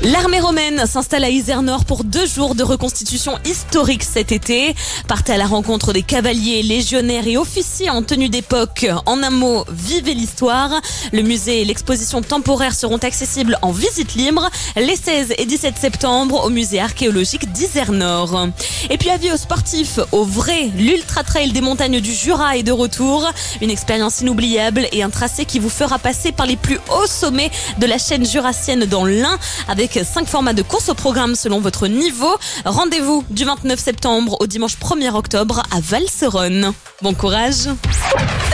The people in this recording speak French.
L'armée romaine s'installe à Izernore pour 2 jours de reconstitution historique cet été. Partez à la rencontre des cavaliers, légionnaires et officiers en tenue d'époque. En un mot, vivez l'histoire. Le musée et l'exposition temporaire seront accessibles en visite libre les 16 et 17 septembre au musée archéologique d'Izernore. Et puis avis aux sportifs, au vrai, l'Ultra Trail des montagnes du Jura est de retour. Une expérience inoubliable et un tracé qui vous fera passer par les plus hauts sommets de la chaîne jurassienne dans l'Ain, avec 5 formats de course au programme selon votre niveau. Rendez-vous du 29 septembre au dimanche 1er octobre à Valseronne. Bon courage!